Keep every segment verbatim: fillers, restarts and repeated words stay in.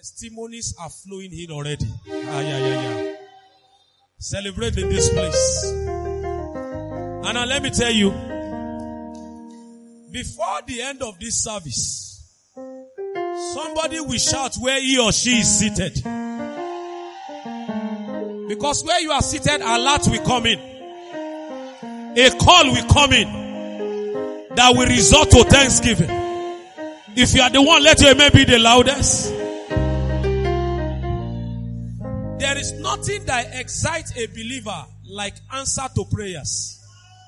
Testimonies are flowing in already. Ah, yeah, yeah, yeah. Celebrate in this place. And now let me tell you, before the end of this service, somebody will shout where he or she is seated. Because where you are seated, a lot will come in. A call will come in that will result to thanksgiving. If you are the one, let your amen be the loudest. There is nothing that excites a believer like answer to prayers.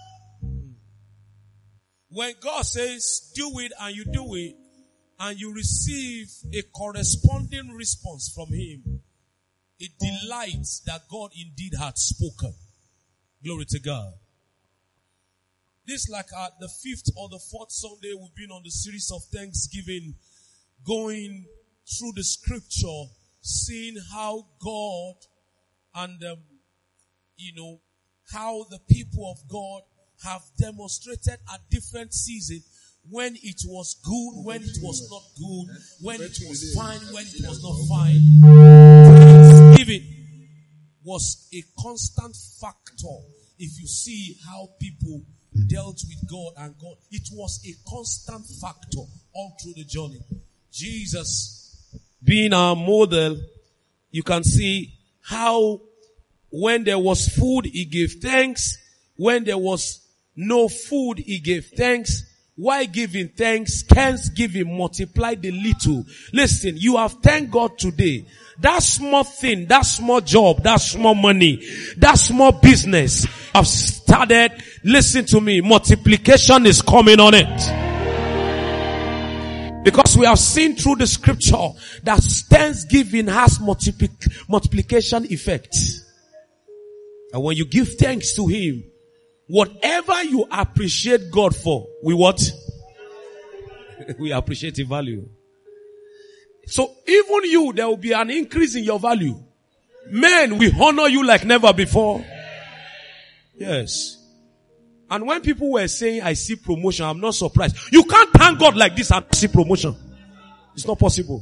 When God says, do it, and you do it, and you receive a corresponding response from Him, it delights that God indeed had spoken. Glory to God. This is like uh, the fifth or the fourth Sunday we've been on the series of Thanksgiving, going through the scripture, seeing how God and, um, you know, how the people of God have demonstrated at different seasons when it was good, when it was not good, when it was fine, when it was not fine. Thanksgiving was a constant factor. If you see how people dealt with God and God, it was a constant factor all through the journey. Jesus being our model, you can see how when there was food, He gave thanks. When there was no food, He gave thanks. Why giving thanks? Thanksgiving multiply the little. Listen, you have thanked God today. That small thing, that small job, that small money, that small business have started. Listen to me. Multiplication is coming on it. Because we have seen through the scripture that thanksgiving has multipli- multiplication effect. And when you give thanks to Him, whatever you appreciate God for, we what? We appreciate the value. So even you, there will be an increase in your value. Men, we honor you like never before. Yes. And when people were saying, I see promotion, I'm not surprised. You can't thank God like this and see promotion. It's not possible.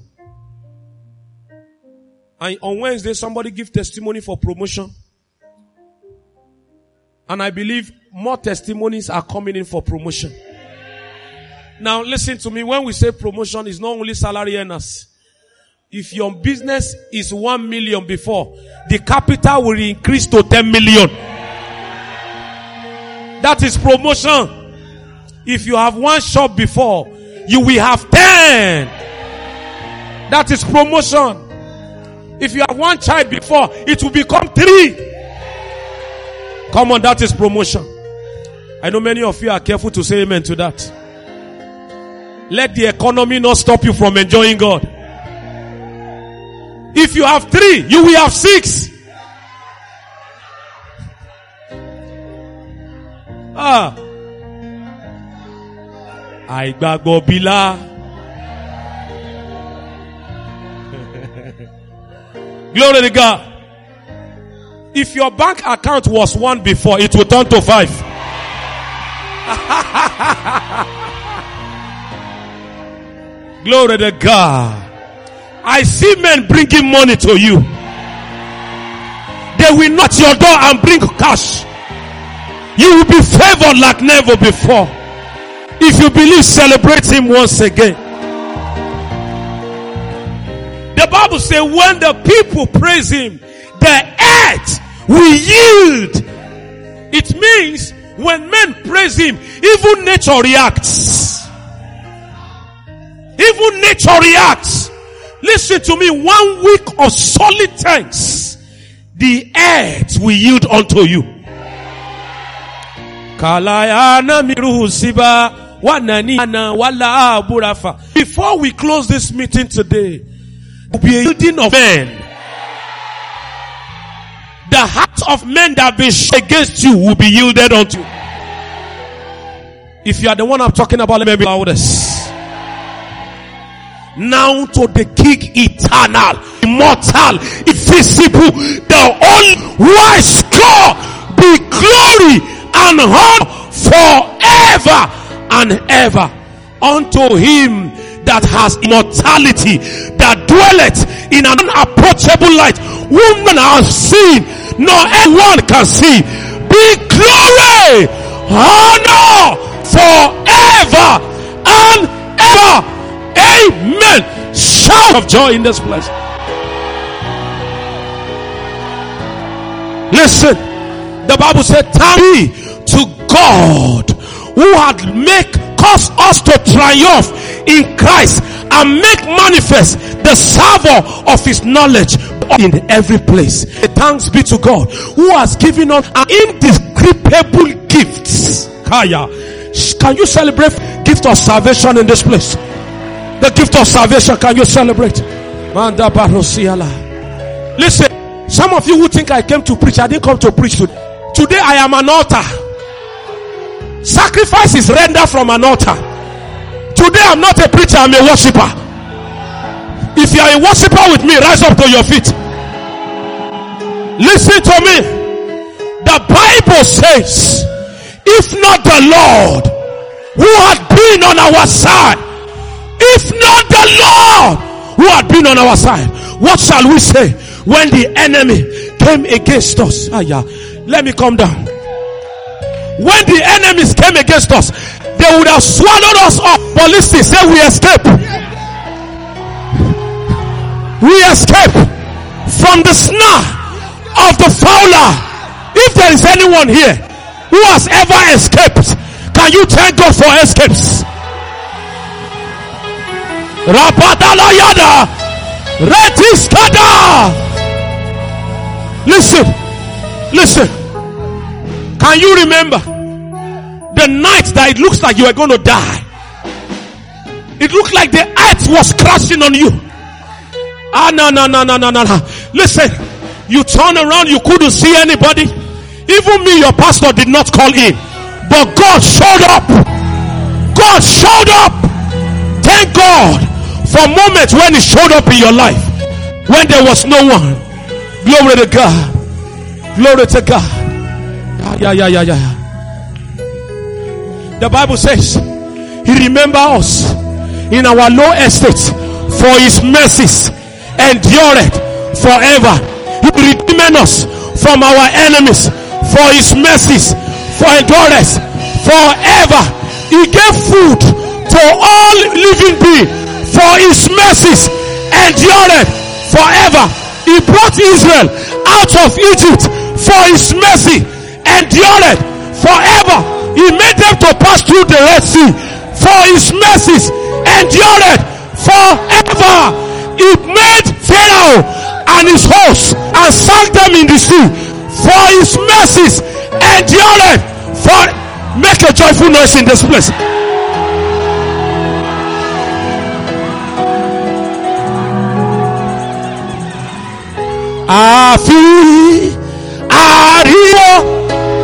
And on Wednesday, somebody give testimony for promotion. And I believe more testimonies are coming in for promotion. Now listen to me. When we say promotion, it's not only salary earners. If your business is one million before, the capital will increase to ten million. That is promotion. If you have one shop before, you will have ten. That is promotion. If you have one child before, it will become three. Come on, that is promotion. I know many of you are careful to say amen to that. Let the economy not stop you from enjoying God. If you have three, you will have six. Ah. Àìgbàgbọ́ bílá. Glory to God. If your bank account was one before, it will turn to five. Glory to God. I see men bringing money to you. They will knock your door and bring cash. You will be favored like never before. If you believe, celebrate Him once again. The Bible says when the people praise Him, the earth will yield. It means when men praise Him, even nature reacts. Even nature reacts. Listen to me, one week of solid thanks, the earth will yield unto you. Before we close this meeting today, there will be a yielding of men. The hearts of men that have been shown against you will be yielded unto. If you are the one I'm talking about, let me be loudest. Now to the King eternal, immortal, invisible, the only wise God, be glory and honor forever and ever. Unto Him that has immortality, that dwelleth in an unapproachable light, whom none has seen, nor anyone can see, be glory, honor, forever and ever. Amen. Shout of joy in this place. Listen, the Bible said, thank be to God who had make caused us to triumph in Christ and make manifest the savour of his knowledge in every place. Thanks be to God who has given us an indescribable gifts. Kaya, can you celebrate gift of salvation in this place? The gift of salvation, can you celebrate? Listen, some of you who think I came to preach, I didn't come to preach today. Today I am an altar. Sacrifice is rendered from an altar. Today I'm not a preacher, I'm a worshiper. If you are a worshiper with me, rise up to your feet. Listen to me. The Bible says, if not the Lord who had been on our side, if not the Lord who had been on our side, what shall we say when the enemy came against us? Ah, yeah. Let me come down. When the enemies came against us, they would have swallowed us up. But listen, say we escape. We escape from the snare of the fowler. If there is anyone here who has ever escaped, can you thank God for escapes? Rapatalayada Retiskada. Listen, listen. Can you remember the night that it looks like you are going to die? It looked like the earth was crashing on you. Ah, no, no, no, no, no, no. Listen, you turn around, you couldn't see anybody. Even me, your pastor, did not call in. But God showed up. God showed up. Thank God for moments when he showed up in your life, when there was no one. Glory to God. Glory to God. Yeah, yeah, yeah, yeah. The Bible says he remembers us in our low estates, for his mercies endureth forever. He redeemed us from our enemies, for his mercies for endureth forever. He gave food to all living beings, for his mercies endureth forever. He brought Israel out of Egypt, for his mercy endureth forever. He made them to pass through the Red Sea, for his mercies endureth forever. He made Pharaoh and his hosts and sank them in the sea, for his mercies endureth for. Make a joyful noise in this place. Afi Ario.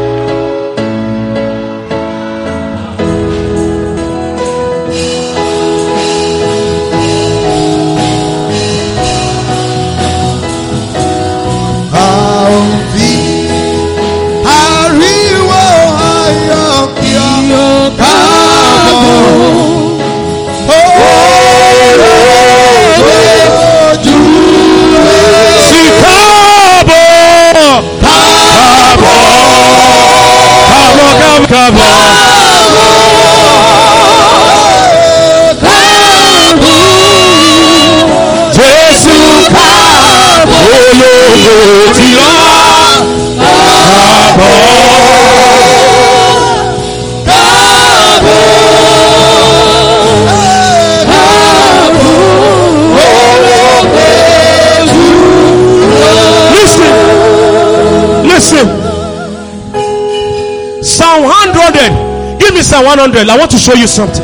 Psalm one hundred. Give me Psalm one hundred. I want to show you something.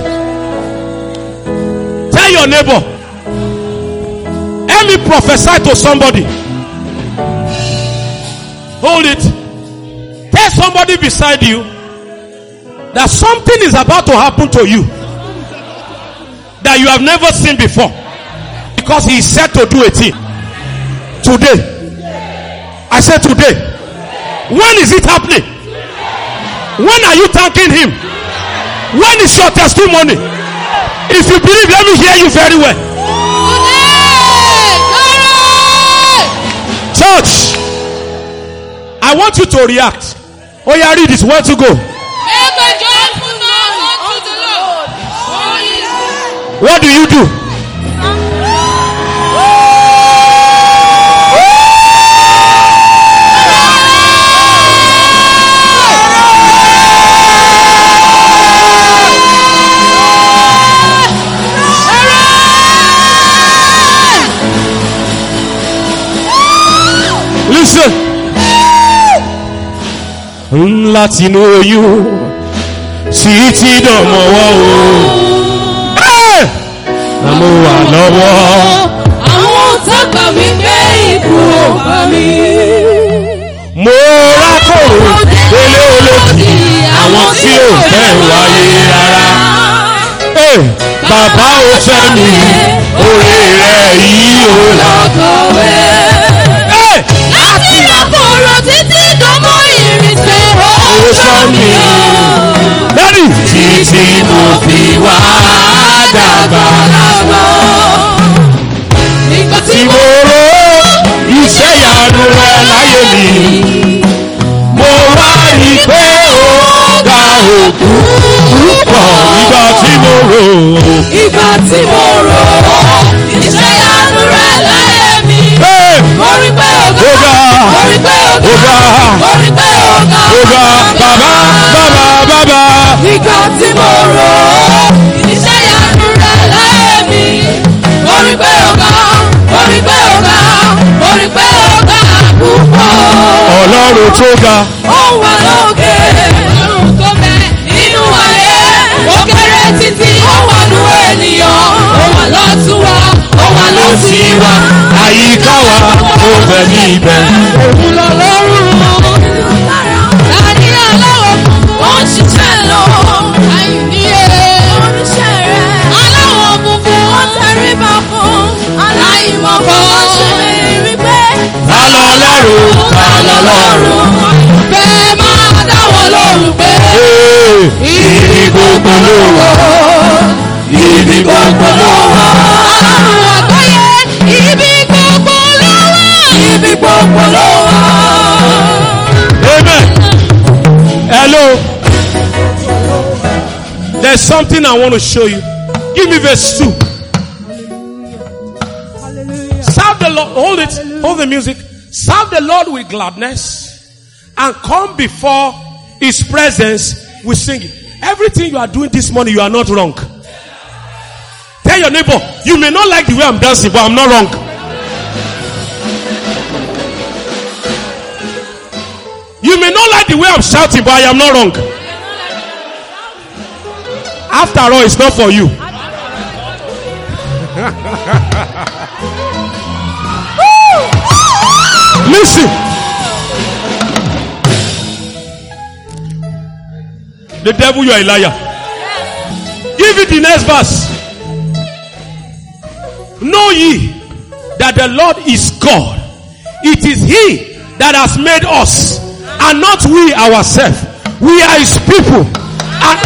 Tell your neighbor, let me prophesy to somebody. Hold it. Tell somebody beside you that something is about to happen to you that you have never seen before, because he is set to do a thing today. I said today. When is it happening? When are you thanking him? When is your testimony? If you believe, let me hear you very well. Church, I want you to react. Oh yeah, read this. Where to go? What do you do? Listen. Láti inú oyún sí ti dọ̀mọ́ wọ́ o. Àmọ́ wà lọ́wọ́. Àwọn tó gbà mí gbé ikú ọba mi. Mo rákòrò délé olókì àwọn tí ò fẹ́ wáyé rárá. Bàbá ò fẹ́ mi, oore rẹ̀ yìí ò lákọ̀wé. Láti àkòrò títí dọ́mọ́ ìrìnsẹ̀ ó sọ mi o. Daddy. Títí mo fi wá dàgbà lágbà. Nígbà tí mo rò iṣẹ́ ìyanu rẹ̀ láyé mi, mo wá rí pé ó ga òkú púpọ̀. Ìgbà tí mo rò. Ìgbà tí mo rò iṣẹ́ ìyanu rẹ̀ láyé mi. Mo rí pé ó ga. Mo rí pé ó ga. Mo rí pé ó ga. Ó ga bàbá bàbá bàbá. Ìgbà tí mo rò iṣẹ́ ìyanu rẹ̀ láyé mi. Mo rí pé ó ga. Mo rí pé ó ga. Mo rí pé ó ga púpọ̀. Ọlọ́run tó ga. Ó wà lókè. Ọlọ́run tó bẹ nínú ayé. Ó kéré títí. Ó wà nú ènìyàn. Ó wà lọ́tún wa. Ó wà lọ́sí wa. Àyíká wa ó bẹ ní ibẹ̀. Òun lọ lọ́rùn. Tani aláwọ̀ funfun. Ó ń ṣiṣẹ́ lọ. Àìníye. Oríṣẹ́ rẹ̀. Aláwọ̀ funfun. Ó tẹríba fún. Aláìmọ̀ kan. Ó ṣe rí pé. Ta lọ lọ́rùn? Ta lọ lọ́rùn? Bẹ́ẹ̀ máa dáwọ́ lọ́rùn pé. Ibi gbogbo ló wà. Ibi gbogbo ló wà. Ọlọ́run àgbáyé. Ibi gbogbo ló wà. Ibi gbogbo ló wà. Amen. Hello. There's something I want to show you. Give me verse two. Serve the Lord. Hold it. Hold the music. Serve the Lord with gladness and come before His presence with singing. Everything you are doing this morning, you are not wrong. Tell your neighbor, you may not like the way I'm dancing, but I'm not wrong. You may not like the way I'm shouting, but I am not wrong. After all, it's not for you. Listen. The devil, you are a liar. Give it the next verse. Know ye that the Lord is God. It is He that has made us, and not we ourselves. We are His people. And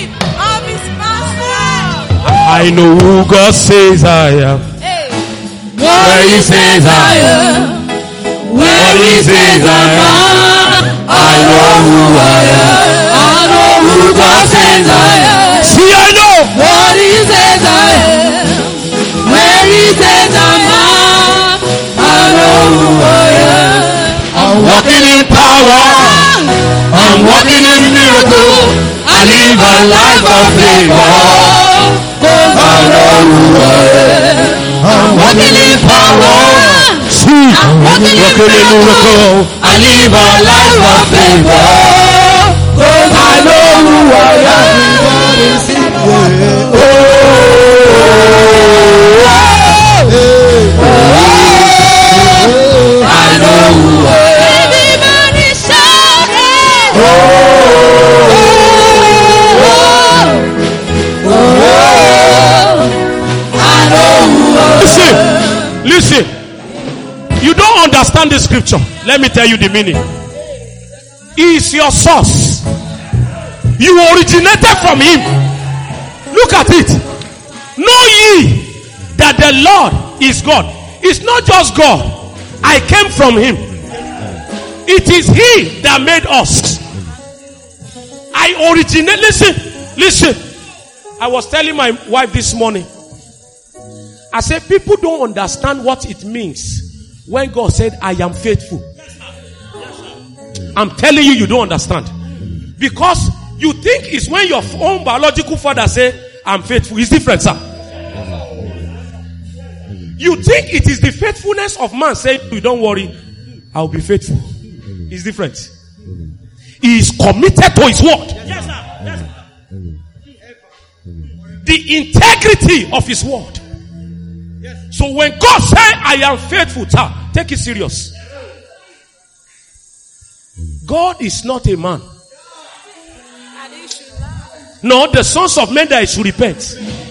I know who God says I am. Where He says I am. Where He says I am. I know who I am. I know who God says I am. See, I know what He says I am. Where He says I am. I know who I am. I'm walking in power. I'm walking in miracle. I live a life of favor. I know who I am. I'm walking in power. See, I'm walking in miracle. I live a life of favor. Cause I know who I am. Oh, I know who I am. Everybody shout it. Oh, I know who I am. Listen, listen. You don't understand the scripture. Let me tell you the meaning. He is your source. You originated from Him. Look at it. Know ye that the Lord is God. It's not just God. I came from him. It is he that made us. I originate. Listen, listen. I was telling my wife this morning. I said, people don't understand what it means when God said, I am faithful. I'm telling you, you don't understand. Because you think it's when your own biological father say, I'm faithful. It's different, sir. You think it is the faithfulness of man saying, you don't worry, I'll be faithful. It's different. He is committed to his word. Yes, sir. Yes, sir. The integrity of his word. Yes. So when God says, I am faithful, sir, take it serious. God is not a man. No, the sons of men that he should repent.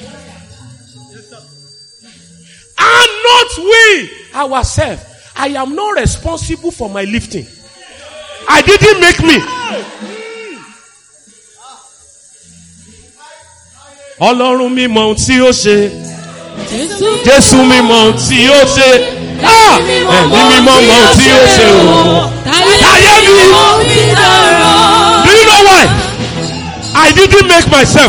And not we ourselves. I am not responsible for my lifting. I didn't make me. Ọlọ́run mi mọ ohun tí ó ṣe. Jésù mi mọ ohun tí ó ṣe. Ah! Ẹ̀mí mi mọ ohun tí ó ṣe o. Táyé mi. Do you know why? I didn't make myself.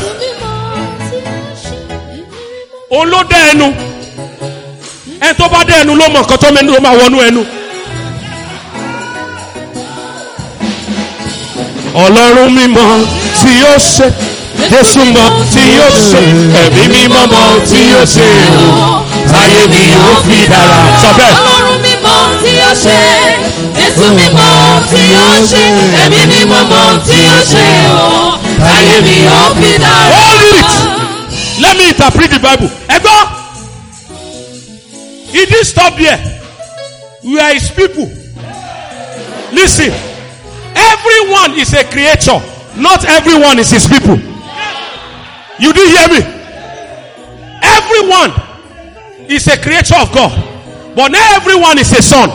Òun ló dá ẹnu. Ẹni tó bá dá ẹnu ló mọ nǹkan tó mẹ́nu ló máa wọnú ẹnu. Ọlọ́run mímọ́ tí ó ṣe, Jésù mọ̀ tí ó ṣe, ẹ̀mí mímọ́ mọ̀ tí ó ṣe o, táyé mi ó fi dára. Sọ bẹ́ẹ̀. Ọlọ́run mímọ́ tí ó ṣe, Jésù mímọ́ tí ó ṣe, ẹ̀mí mímọ́ mọ̀ tí ó ṣe o, táyé mi ó fi dára. Hold it. Let me interpret the Bible. Ẹ gbọ́. He didn't stop there. We are his people. Listen. Everyone is a creator. Not everyone is his people. You didn't hear me? Everyone is a creature of God. But not everyone is a son.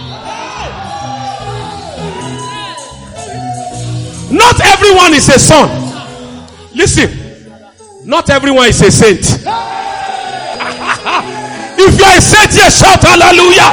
Not everyone is a son. Listen. Not everyone is a saint. If you are a saint, yes, shout hallelujah.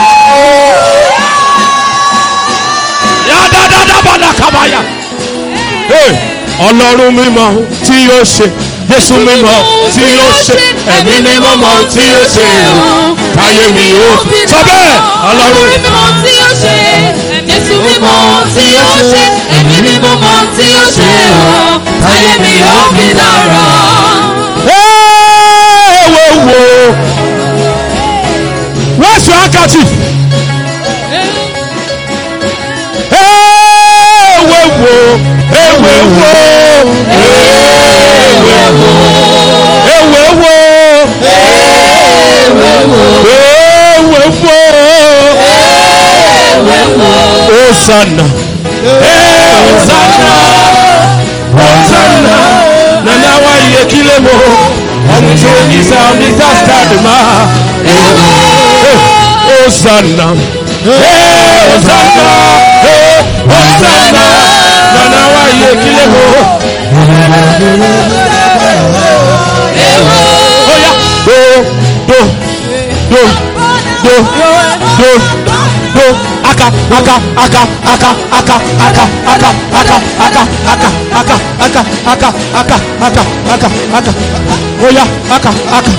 Hey, Ọlọ́run mímọ́ tí ó ṣe, Jésù mímọ́ tí ó ṣe, ẹ̀mí mímọ́ mọ́ tí ó ṣe o, táyé mi ó sọ bẹ́ẹ̀. Ọlọ́run mímọ́ tí ó ṣe, Jésù mímọ́ tí ó ṣe, ẹ̀mí mímọ́ mọ́ tí ó ṣe o, táyé mi ó fi dára. Hey, wo wo, where's your handkerchief? Ewewo, ewewo, ewewo, ewewo, ewewo, ewewo, Hosanna, Hosanna, Hosanna, nana wa ye kilemo, ọmọ tí ó ní sáà ní sáà má, Hosanna, Hosanna, Hosanna, nana wa ye kilemo. Oya, do, do, do, do, do, do, aka, aka, aka, aka, aka, aka, aka, aka, aka, aka, aka, aka, aka, aka, aka, aka, aka. Oya, aka, aka.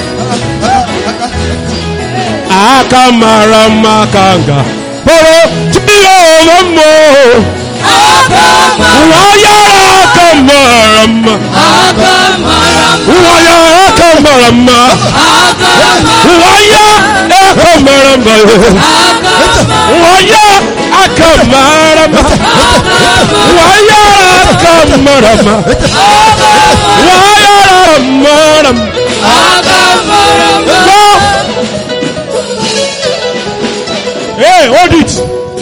Aka marama kanga. Poro tiyo mamo. Aka marama. Waya aka marama. Aka marama. Waya aka marama. Aka marama. Waya aka marama. Waya aka marama. Waya aka marama. Waya marama. Aka marama. Hey, hold it.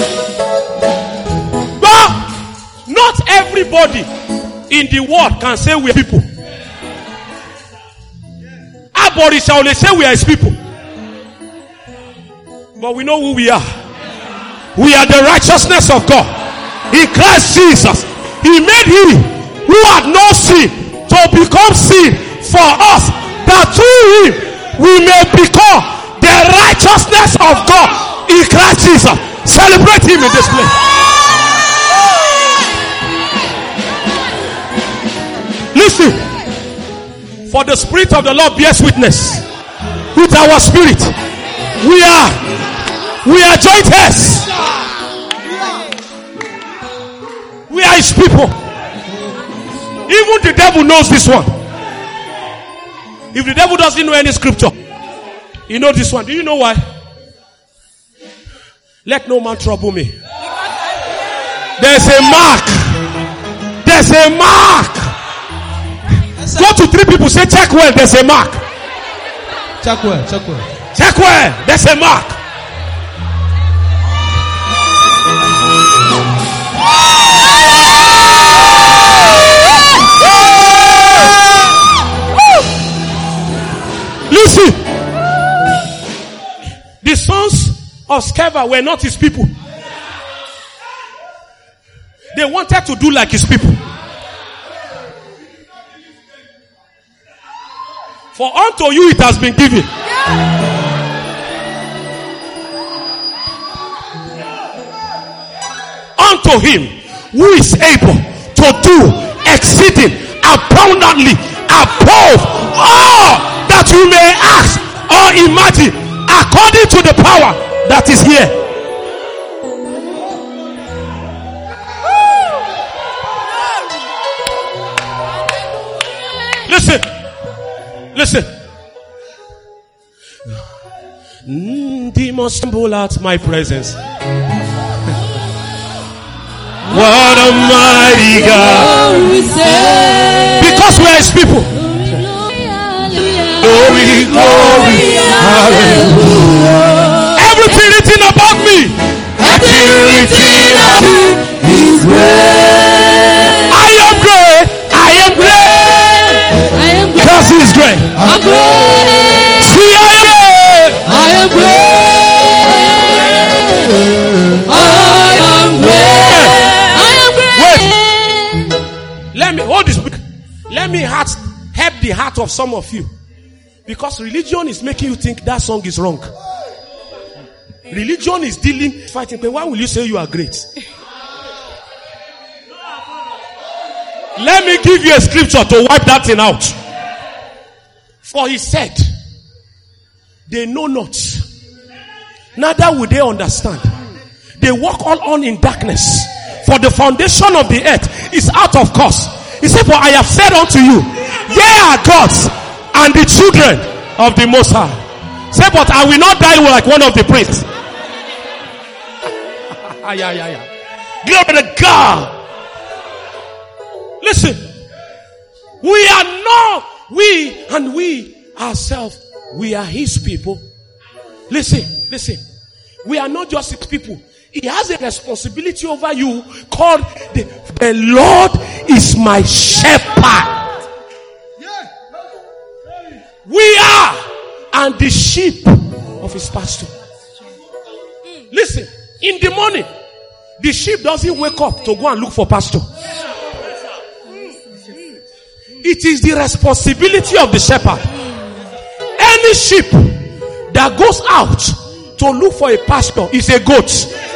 But not everybody in the world can say we are people. Abori shall only say we are his people. But we know who we are. We are the righteousness of God. In Christ Jesus, he made him who had no sin to become sin for us, that through him we may become the righteousness of God in Christ Jesus. Celebrate him in this place. Listen. For the Spirit of the Lord bears witness with our spirit. We are we are joint heirs. We are his people. Even the devil knows this one. If the devil doesn't know any scripture, he knows this one. Do you know why? Let no man trouble me. There's a mark. There's a mark. Go to three people, say check well, there's a mark. Check well, check well. Check well, there's a mark. Listen. The sons of Sceva were not his people. They wanted to do like his people. For unto you it has been given. Unto him who is able to do exceeding abundantly above all that you may ask or imagine, according to the power that is here. Listen. Listen. Mm, demons tremble at my presence. What a mighty God. Because we are his people. Glory, glory, hallelujah. Everything written about me. Everything written about me is great. I am great. I am great. I am great. Because he is great. I'm great. See, I am great. I am great. I am great. I am great. Wait. Let me hold this. Let me heart, help the heart of some of you. Because religion is making you think that song is wrong. Religion is dealing, fighting. Why will you say you are great? Let me give you a scripture to wipe that thing out. For he said, they know not, neither will they understand. They walk all on in darkness. For the foundation of the earth is out of course. He said, for I have said unto you, ye are gods and the children of the Most High. Say, but I will not die like one of the priests. yeah, yeah, yeah. Glory to God. Listen, we are not, we and we ourselves, we are his people. Listen, listen. We are not just his people. He has a responsibility over you called the, the Lord is my shepherd. We are and the sheep of his pasture. Listen, in the morning, the sheep doesn't wake up to go and look for pasture. It is the responsibility of the shepherd. Any sheep that goes out to look for a pasture is a goat.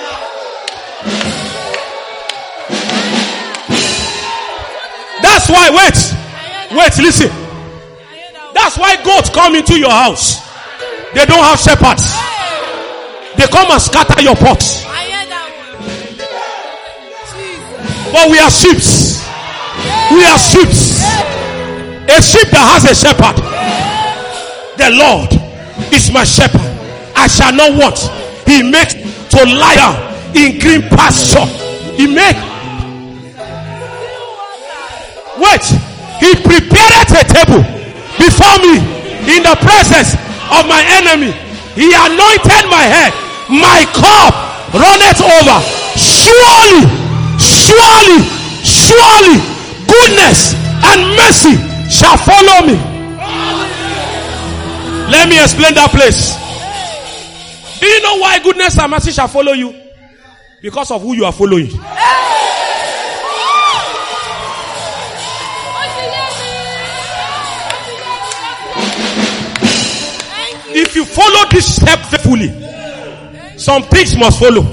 That's why, wait, wait, listen. That's why goats come into your house. They don't have shepherds. They come and scatter your pots. But we are sheep. We are sheep. A sheep that has a shepherd. The Lord is my shepherd. I shall not want. He makes to lie down in green pasture. He make. Wait. He prepared a table before me in the presence of my enemy. He anointed my head. My cup runneth over. Surely, surely, surely, goodness and mercy shall follow me. Let me explain that place. Do you know why goodness and mercy shall follow you? Because of who you are following. If you follow this step faithfully, some things must follow.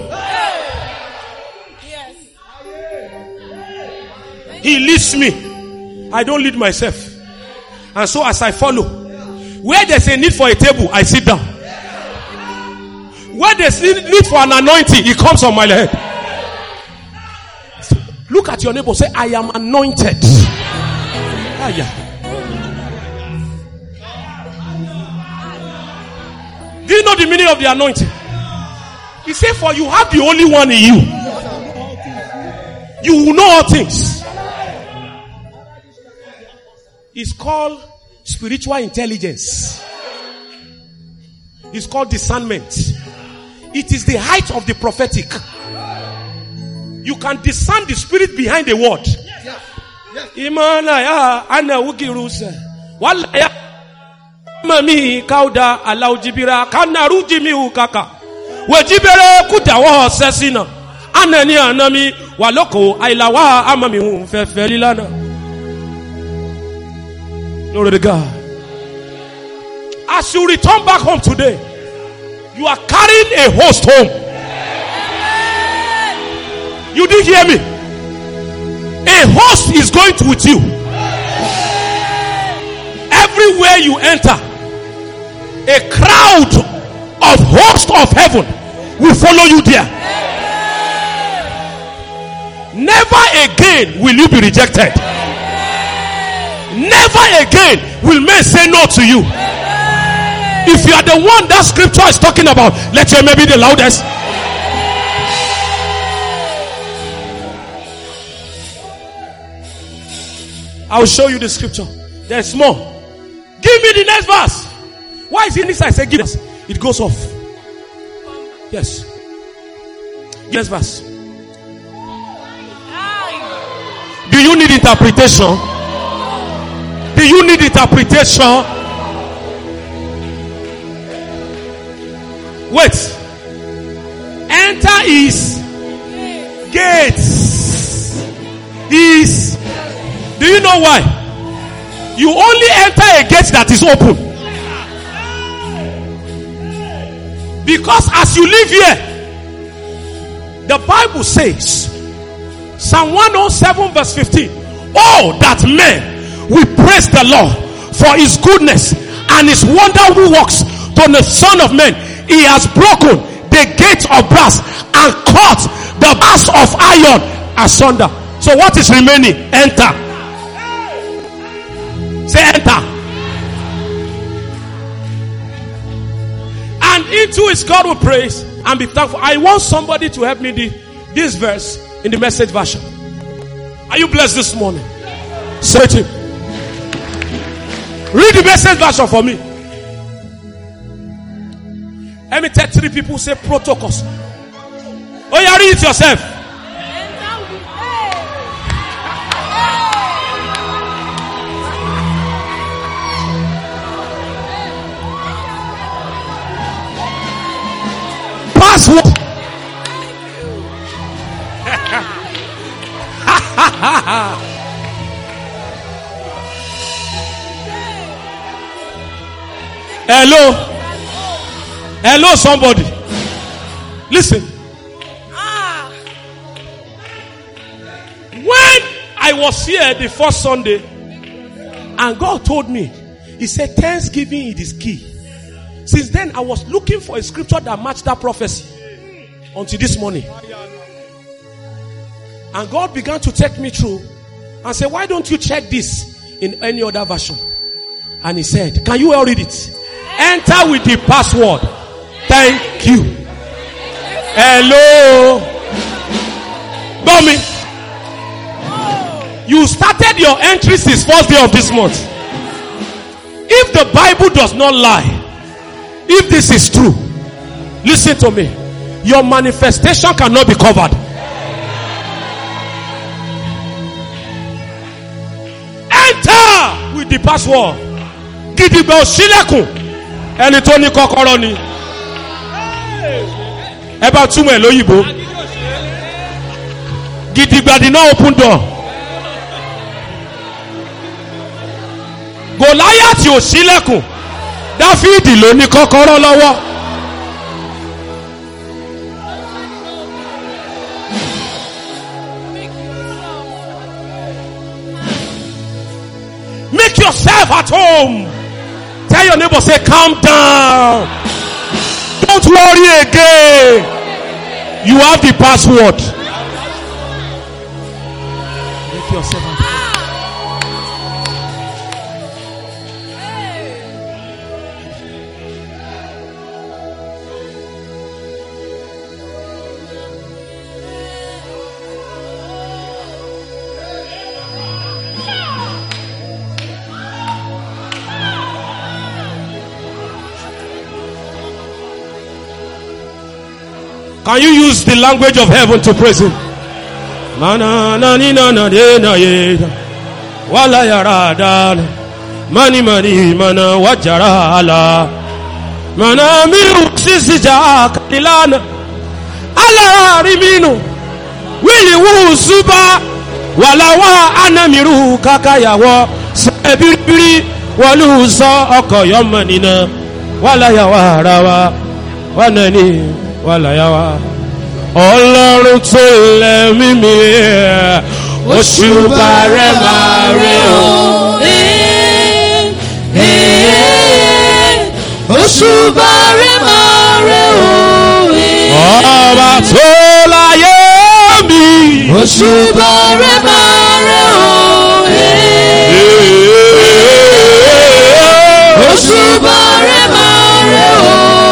He leads me. I don't lead myself. And so as I follow, where there's a need for a table, I sit down. Where there's need for an anointing, it comes on my head. Look at your neighbor, say, I am anointed. Ah, yeah. Do you know the meaning of the anointing? He said, for you have the only one in you. You will know all things. It's called spiritual intelligence. It's called discernment. It is the height of the prophetic. You can discern the spirit behind the word. Mami kauda alaujibira kanaruji mi ukaka wejibere kudawo sesina anani anami waloko ailawa amami unfefelilana. Glory to God. As you return back home today, you are carrying a host home. You didn't hear me? A host is going to with you. Everywhere you enter, a crowd of hosts of heaven will follow you there. Never again will you be rejected. Never again will men say no to you. If you are the one that scripture is talking about, let your amen be the loudest. I will show you the scripture. There's more. Give me the next verse. Why is it this? I say give us. It goes off. Yes. Next verse. Do you need interpretation? Do you need interpretation? Wait. Enter is gates. Is. Do you know why? You only enter a gate that is open. Because as you live here, the Bible says, Psalm one oh seven verse fifteen, oh, that men will praise the Lord for his goodness and his wonderful works to the Son of Man. He has broken the gates of brass and cut the bars of iron asunder. So what is remaining? Enter. Say enter. And into his God will praise and be thankful. I want somebody to help me the, this verse in the Message version. Are you blessed this morning? Say it. Read the Message version for me. Let me tell three people, say protocols. Oh, yeah, read it yourself. Password. Hello. Hello, somebody. Listen. Ah. When I was here the first Sunday, and God told me, He said, Thanksgiving is key. Since then, I was looking for a scripture that matched that prophecy until this morning. And God began to take me through and say, why don't you check this in any other version? And He said, can you all read it? Enter with the password. Thank you. Hello. Tommy. You started your entry since first day of this month. If the Bible does not lie, if this is true, listen to me. Your manifestation cannot be covered. Enter with the password. Gidigba Osilekun. Ẹni tó ní kọ́kọ́rọ́ ni. Ẹ bá túmọ̀ ẹ̀ lóyìnbó. Gidigba did not open door. Goliath Osilekun. Dáfídì ló ní kọ́kọ́rọ́ lọ́wọ́. Make yourself at home. Tell your neighbor, say, calm down. Don't worry again. You have the password. Make yourself at home. Can you use the language of heaven to praise him? Mana na ni na na de na ye. Wala yara dal. Mani mani mana wajara ala. Mana miru sisi ja kadilana. Ala riminu. Wili wu suba. Wala wa anamiru kakayawo. Sebiribiri. Walu so okoyomanina. Wala yawara wa. Wanani. Wàlàyàwá Ọlọ́run tó lẹ̀ mímí òṣùbà rẹ̀ máa rẹ̀ o. Òṣùbà rẹ̀ máa rẹ̀ o. Ọba tó láyé mi. Òṣùbà rẹ̀ máa rẹ̀ o. Òṣùbà rẹ̀ máa rẹ̀ o.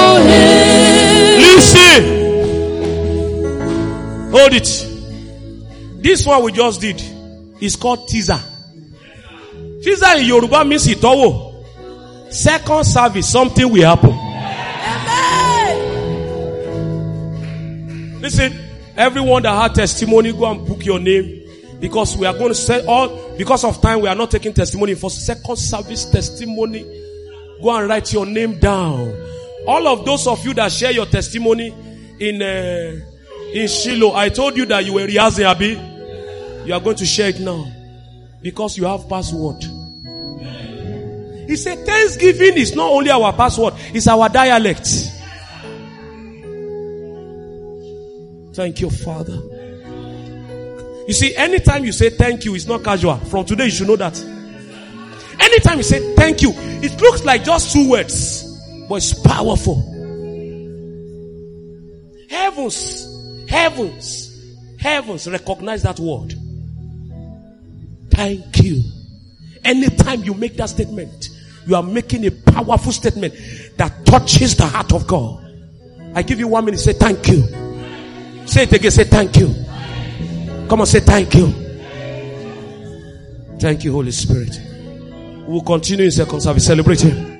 Hold it. This one we just did is called teaser. Teaser in Yoruba means itowo. Second service, something will happen. Amen. Listen, everyone that had testimony, go and book your name. Because we are going to say all, because of time, we are not taking testimony for second service testimony. Go and write your name down. All of those of you that share your testimony in uh, in Shiloh, I told you that you were rehearsing, Abi. You are going to share it now because you have password. He said Thanksgiving is not only our password, it's our dialect. Thank you, Father. You see, anytime you say thank you, it's not casual. From today, you should know that. Anytime you say thank you, it looks like just two words, but it's powerful. Heavens, heavens, heavens recognize that word. Thank you. Anytime you make that statement, you are making a powerful statement that touches the heart of God. I give you one minute, say thank you. Say it again, say thank you. Come on, say thank you. Thank you, Holy Spirit. We will continue in second service. Celebrate him.